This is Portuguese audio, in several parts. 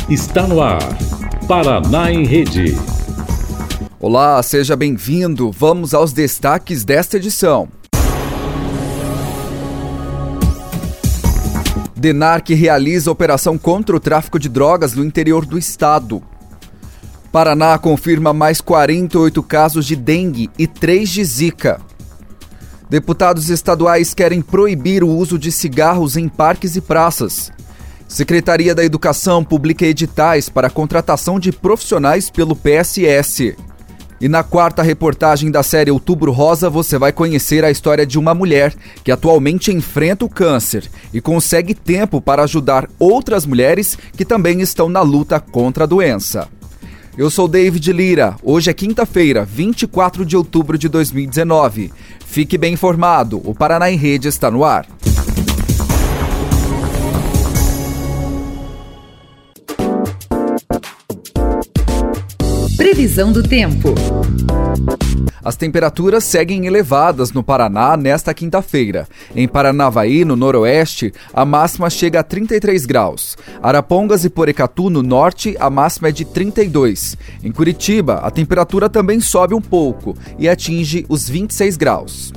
Está no ar, Paraná em Rede. Olá, seja bem-vindo. Vamos aos destaques desta edição. DENARC realiza operação contra o tráfico de drogas no interior do estado. Paraná confirma mais 48 casos de dengue e 3 de zika. Deputados estaduais querem proibir o uso de cigarros em parques e praças. Secretaria da Educação publica editais para a contratação de profissionais pelo PSS. E na quarta reportagem da série Outubro Rosa, você vai conhecer a história de uma mulher que atualmente enfrenta o câncer e consegue tempo para ajudar outras mulheres que também estão na luta contra a doença. Eu sou David Lira, hoje é quinta-feira, 24 de outubro de 2019. Fique bem informado, o Paraná em Rede está no ar. Previsão do tempo. As temperaturas seguem elevadas no Paraná nesta quinta-feira. Em Paranavaí, no noroeste, a máxima chega a 33 graus. Arapongas e Porecatu, no norte, a máxima é de 32. Em Curitiba, a temperatura também sobe um pouco e atinge os 26 graus.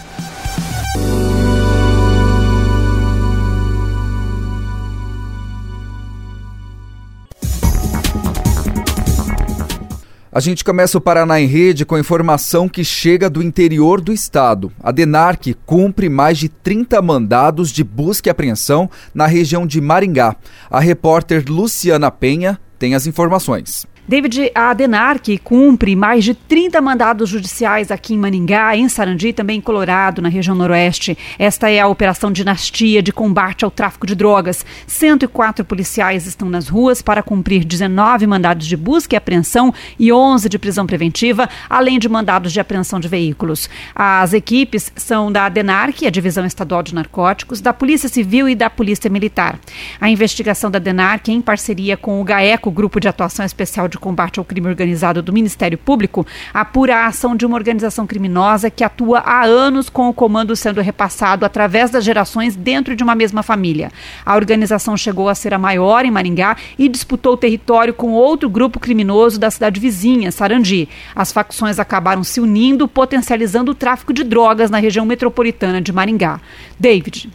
A gente começa o Paraná em Rede com informação que chega do interior do estado. A DENARC cumpre mais de 30 mandados de busca e apreensão na região de Maringá. A repórter Luciana Penha tem as informações. David, a DENARC cumpre mais de 30 mandados judiciais aqui em Maringá, em Sarandi e também em Colorado, na região noroeste. Esta é a Operação Dinastia de combate ao tráfico de drogas. 104 policiais estão nas ruas para cumprir 19 mandados de busca e apreensão e 11 de prisão preventiva, além de mandados de apreensão de veículos. As equipes são da DENARC, a Divisão Estadual de Narcóticos, da Polícia Civil e da Polícia Militar. A investigação da DENARC, em parceria com o GAECO, Grupo de Atuação Especial de Combate ao Crime Organizado do Ministério Público, apura a ação de uma organização criminosa que atua há anos com o comando sendo repassado através das gerações dentro de uma mesma família. A organização chegou a ser a maior em Maringá e disputou o território com outro grupo criminoso da cidade vizinha, Sarandi. As facções acabaram se unindo, potencializando o tráfico de drogas na região metropolitana de Maringá. David.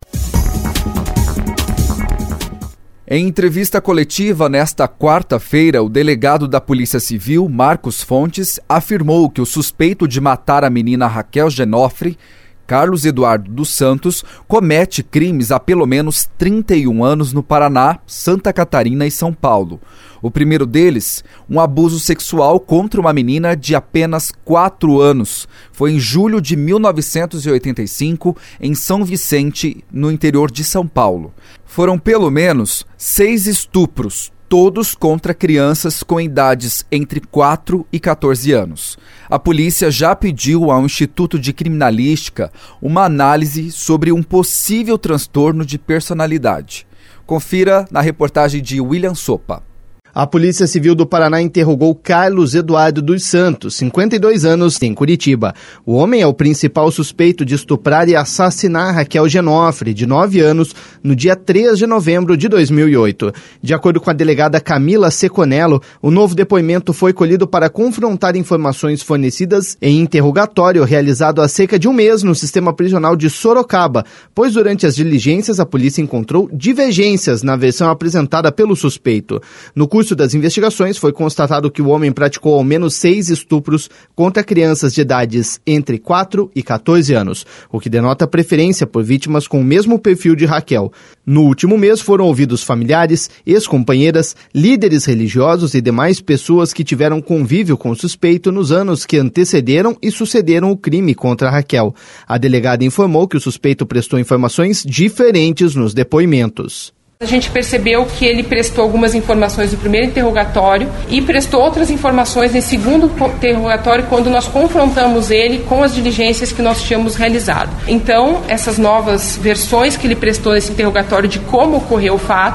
Em entrevista coletiva nesta quarta-feira, o delegado da Polícia Civil, Marcos Fontes, afirmou que o suspeito de matar a menina Raquel Genofre, Carlos Eduardo dos Santos, comete crimes há pelo menos 31 anos no Paraná, Santa Catarina e São Paulo. O primeiro deles, um abuso sexual contra uma menina de apenas 4 anos. Foi em julho de 1985, em São Vicente, no interior de São Paulo. Foram pelo menos 6 estupros, todos contra crianças com idades entre 4 e 14 anos. A polícia já pediu ao Instituto de Criminalística uma análise sobre um possível transtorno de personalidade. Confira na reportagem de William Sopa. A Polícia Civil do Paraná interrogou Carlos Eduardo dos Santos, 52 anos, em Curitiba. O homem é o principal suspeito de estuprar e assassinar Raquel Genofre, de 9 anos, no dia 3 de novembro de 2008. De acordo com a delegada Camila Seconello, o novo depoimento foi colhido para confrontar informações fornecidas em interrogatório realizado há cerca de um mês no sistema prisional de Sorocaba, pois durante as diligências a polícia encontrou divergências na versão apresentada pelo suspeito. No curso das investigações, foi constatado que o homem praticou ao menos 6 estupros contra crianças de idades entre 4 e 14 anos, o que denota preferência por vítimas com o mesmo perfil de Raquel. No último mês foram ouvidos familiares, ex-companheiras, líderes religiosos e demais pessoas que tiveram convívio com o suspeito nos anos que antecederam e sucederam o crime contra Raquel. A delegada informou que o suspeito prestou informações diferentes nos depoimentos. A gente percebeu que ele prestou algumas informações no primeiro interrogatório e prestou outras informações no segundo interrogatório quando nós confrontamos ele com as diligências que nós tínhamos realizado. Então, essas novas versões que ele prestou nesse interrogatório de como ocorreu o fato,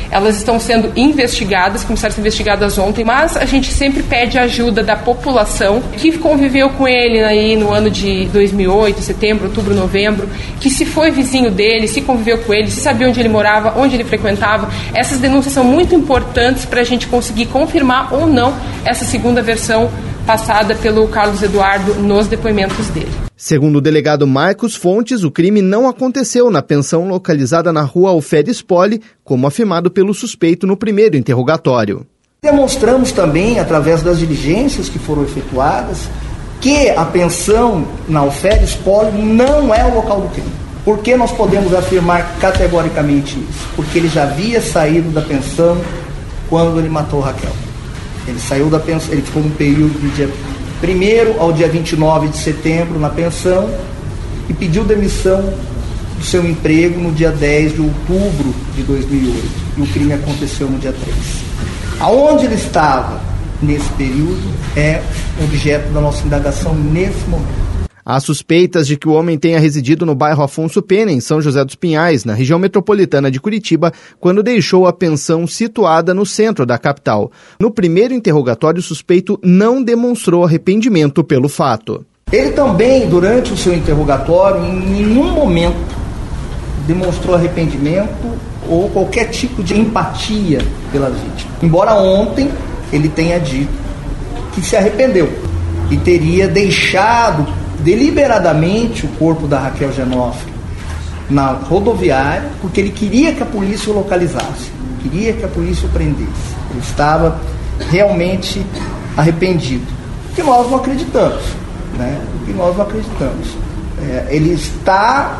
Elas estão sendo investigadas, começaram a ser investigadas ontem, mas a gente sempre pede a ajuda da população que conviveu com ele aí no ano de 2008, setembro, outubro, novembro, que se foi vizinho dele, se conviveu com ele, se sabia onde ele morava, onde ele frequentava. Essas denúncias são muito importantes para a gente conseguir confirmar ou não essa segunda versão passada pelo Carlos Eduardo nos depoimentos dele. Segundo o delegado Marcos Fontes, o crime não aconteceu na pensão localizada na rua Alferes Poli, como afirmado pelo suspeito no primeiro interrogatório. Demonstramos também, através das diligências que foram efetuadas, que a pensão na Alferes Poli não é o local do crime. Por que nós podemos afirmar categoricamente isso? Porque ele já havia saído da pensão quando ele matou Raquel. Ele saiu da pensão, ele ficou no período do dia 1º ao dia 29 de setembro na pensão e pediu demissão do seu emprego no dia 10 de outubro de 2008. E o crime aconteceu no dia 3. Aonde ele estava nesse período é objeto da nossa indagação nesse momento. Há suspeitas de que o homem tenha residido no bairro Afonso Pena, em São José dos Pinhais, na região metropolitana de Curitiba, quando deixou a pensão situada no centro da capital. No primeiro interrogatório, o suspeito não demonstrou arrependimento pelo fato. Ele também, durante o seu interrogatório, em nenhum momento demonstrou arrependimento ou qualquer tipo de empatia pela vítima. Embora ontem ele tenha dito que se arrependeu e teria deixado deliberadamente o corpo da Raquel Genofre na rodoviária, porque ele queria que a polícia o localizasse, queria que a polícia o prendesse. Ele estava realmente arrependido. O que nós não acreditamos, né? O que nós não acreditamos. Ele está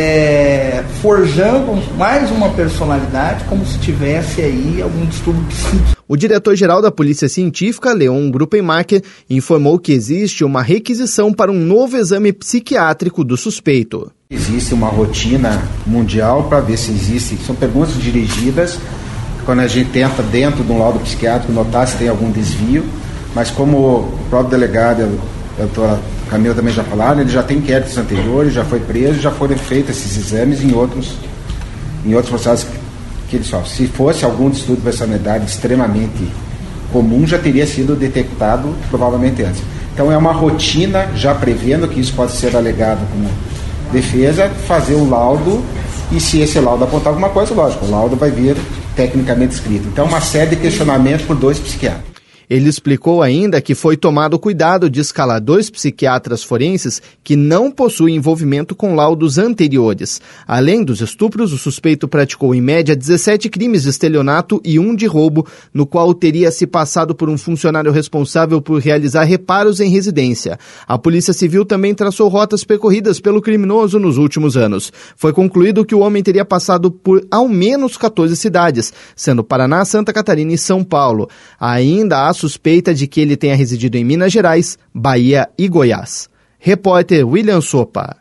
forjando mais uma personalidade como se tivesse aí algum distúrbio psíquico. O diretor-geral da Polícia Científica, Leon Gruppenmacher, informou que existe uma requisição para um novo exame psiquiátrico do suspeito. Existe uma rotina mundial para ver se existe, são perguntas dirigidas, quando a gente tenta dentro de um laudo psiquiátrico notar se tem algum desvio, mas como o próprio delegado, a doutora Camila também já falaram, ele já tem inquéritos anteriores, já foi preso, já foram feitos esses exames em outros processos que ele sofre. Se fosse algum distúrbio de personalidade extremamente comum, já teria sido detectado provavelmente antes. Então é uma rotina, já prevendo que isso pode ser alegado como defesa, fazer o laudo, e se esse laudo apontar alguma coisa, lógico, o laudo vai vir tecnicamente escrito. Então uma série de questionamentos por 2 psiquiatras. Ele explicou ainda que foi tomado cuidado de escalar 2 psiquiatras forenses que não possuem envolvimento com laudos anteriores. Além dos estupros, o suspeito praticou em média 17 crimes de estelionato e 1 de roubo, no qual teria se passado por um funcionário responsável por realizar reparos em residência. A Polícia Civil também traçou rotas percorridas pelo criminoso nos últimos anos. Foi concluído que o homem teria passado por ao menos 14 cidades, sendo Paraná, Santa Catarina e São Paulo. Ainda há suspeita de que ele tenha residido em Minas Gerais, Bahia e Goiás. Repórter William Sopa.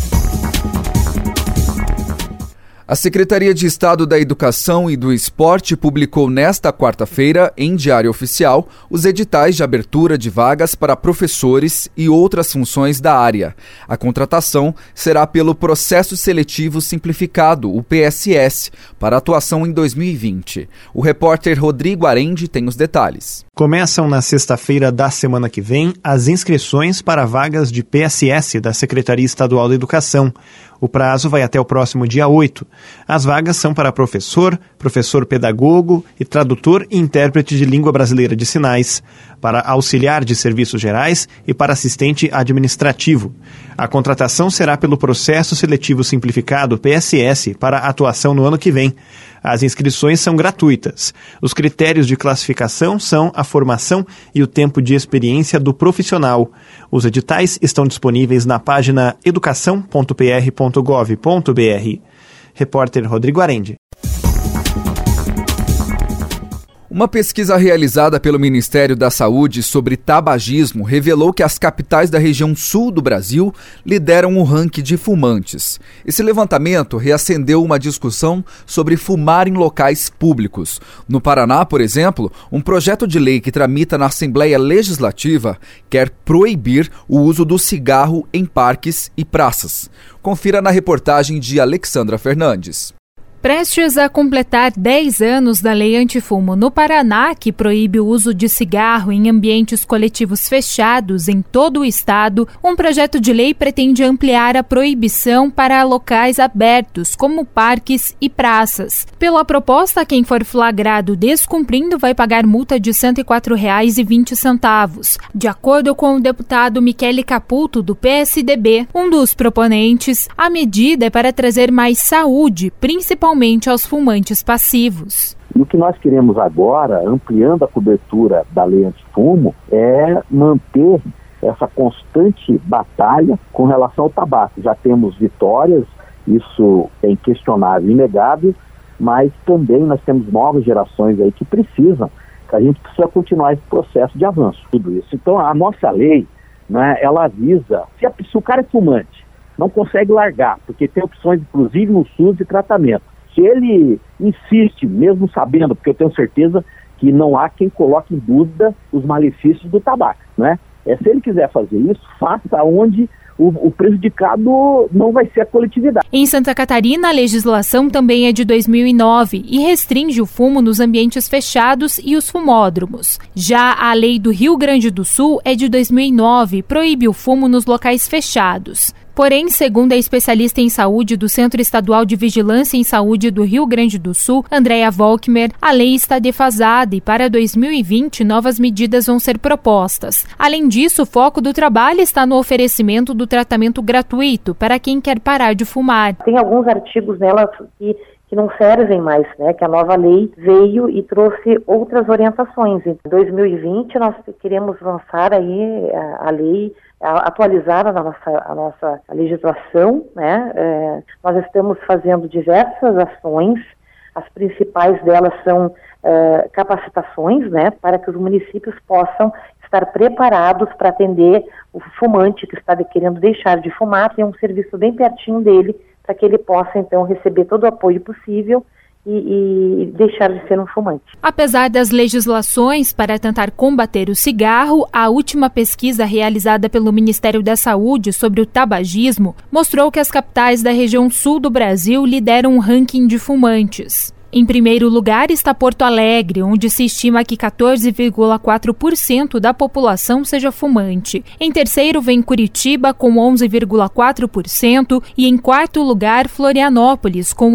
A Secretaria de Estado da Educação e do Esporte publicou nesta quarta-feira, em Diário Oficial, os editais de abertura de vagas para professores e outras funções da área. A contratação será pelo Processo Seletivo Simplificado, o PSS, para atuação em 2020. O repórter Rodrigo Arendi tem os detalhes. Começam na sexta-feira da semana que vem as inscrições para vagas de PSS da Secretaria Estadual da Educação. O prazo vai até o próximo dia 8. As vagas são para professor, professor pedagogo e tradutor e intérprete de língua brasileira de sinais, para auxiliar de serviços gerais e para assistente administrativo. A contratação será pelo Processo Seletivo Simplificado, PSS, para atuação no ano que vem. As inscrições são gratuitas. Os critérios de classificação são a formação e o tempo de experiência do profissional. Os editais estão disponíveis na página educação.pr.gov.br. Repórter Rodrigo Arendi. Uma pesquisa realizada pelo Ministério da Saúde sobre tabagismo revelou que as capitais da região sul do Brasil lideram o ranking de fumantes. Esse levantamento reacendeu uma discussão sobre fumar em locais públicos. No Paraná, por exemplo, um projeto de lei que tramita na Assembleia Legislativa quer proibir o uso do cigarro em parques e praças. Confira na reportagem de Alexandra Fernandes. Prestes a completar 10 anos da lei antifumo no Paraná, que proíbe o uso de cigarro em ambientes coletivos fechados em todo o estado, um projeto de lei pretende ampliar a proibição para locais abertos, como parques e praças. Pela proposta, quem for flagrado descumprindo vai pagar multa de R$ 104,20. De acordo com o deputado Michele Caputo, do PSDB, um dos proponentes, a medida é para trazer mais saúde, principalmente aos fumantes passivos. E o que nós queremos agora, ampliando a cobertura da lei antifumo, é manter essa constante batalha com relação ao tabaco. Já temos vitórias, isso é inquestionável e inegável, mas também nós temos novas gerações aí que precisam, que a gente precisa continuar esse processo de avanço, tudo isso. Então a nossa lei, né, ela avisa, se o cara é fumante, não consegue largar, porque tem opções inclusive no SUS de tratamento. Se ele insiste, mesmo sabendo, porque eu tenho certeza que não há quem coloque em dúvida os malefícios do tabaco, né? Se ele quiser fazer isso, faça onde o prejudicado não vai ser a coletividade. Em Santa Catarina, a legislação também é de 2009 e restringe o fumo nos ambientes fechados e os fumódromos. Já a lei do Rio Grande do Sul é de 2009 e proíbe o fumo nos locais fechados. Porém, segundo a especialista em saúde do Centro Estadual de Vigilância em Saúde do Rio Grande do Sul, Andréa Volkmer, a lei está defasada e para 2020 novas medidas vão ser propostas. Além disso, o foco do trabalho está no oferecimento do tratamento gratuito para quem quer parar de fumar. Tem alguns artigos nela que não servem mais, né? Que a nova lei veio e trouxe outras orientações. Em 2020 nós queremos lançar aí a lei, atualizar a nossa legislação, né? Nós estamos fazendo diversas ações, as principais delas são capacitações, né? Para que os municípios possam estar preparados para atender o fumante que está querendo deixar de fumar, tem um serviço bem pertinho dele, para que ele possa, então, receber todo o apoio possível e deixar de ser um fumante. Apesar das legislações para tentar combater o cigarro, a última pesquisa realizada pelo Ministério da Saúde sobre o tabagismo mostrou que as capitais da região sul do Brasil lideram um ranking de fumantes. Em primeiro lugar está Porto Alegre, onde se estima que 14,4% da população seja fumante. Em terceiro vem Curitiba, com 11,4%, e em quarto lugar Florianópolis, com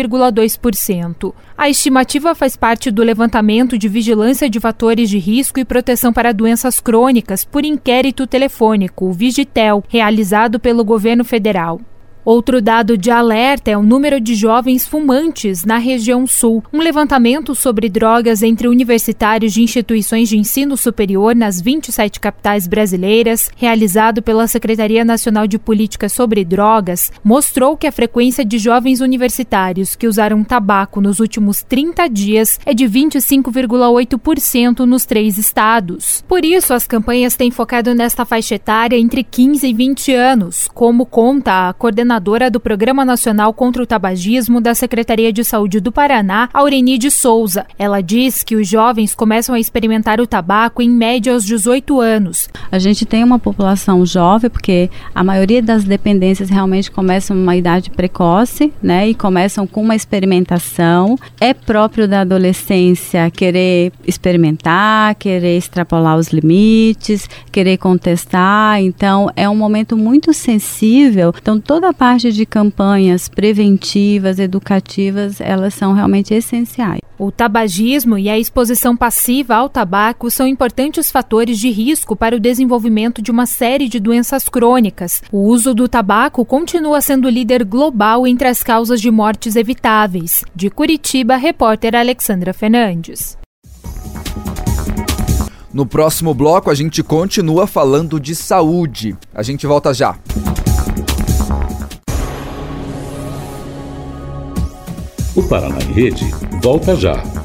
11,2%. A estimativa faz parte do levantamento de vigilância de fatores de risco e proteção para doenças crônicas por inquérito telefônico, o Vigitel, realizado pelo governo federal. Outro dado de alerta é o número de jovens fumantes na região sul. Um levantamento sobre drogas entre universitários de instituições de ensino superior nas 27 capitais brasileiras, realizado pela Secretaria Nacional de Políticas sobre Drogas, mostrou que a frequência de jovens universitários que usaram tabaco nos últimos 30 dias é de 25,8% nos 3 estados. Por isso, as campanhas têm focado nesta faixa etária entre 15 e 20 anos, como conta a coordenadora do Programa Nacional contra o Tabagismo da Secretaria de Saúde do Paraná, Aureni de Souza. Ela diz que os jovens começam a experimentar o tabaco em média aos 18 anos. A gente tem uma população jovem, porque a maioria das dependências realmente começam numa idade precoce, né, e começam com uma experimentação. É próprio da adolescência querer experimentar, querer extrapolar os limites, querer contestar. Então, é um momento muito sensível. Então, toda a parte de campanhas preventivas, educativas, elas são realmente essenciais. O tabagismo e a exposição passiva ao tabaco são importantes fatores de risco para o desenvolvimento de uma série de doenças crônicas. O uso do tabaco continua sendo líder global entre as causas de mortes evitáveis. De Curitiba, repórter Alexandra Fernandes. No próximo bloco, a gente continua falando de saúde. A gente volta já. O Paraná em Rede volta já.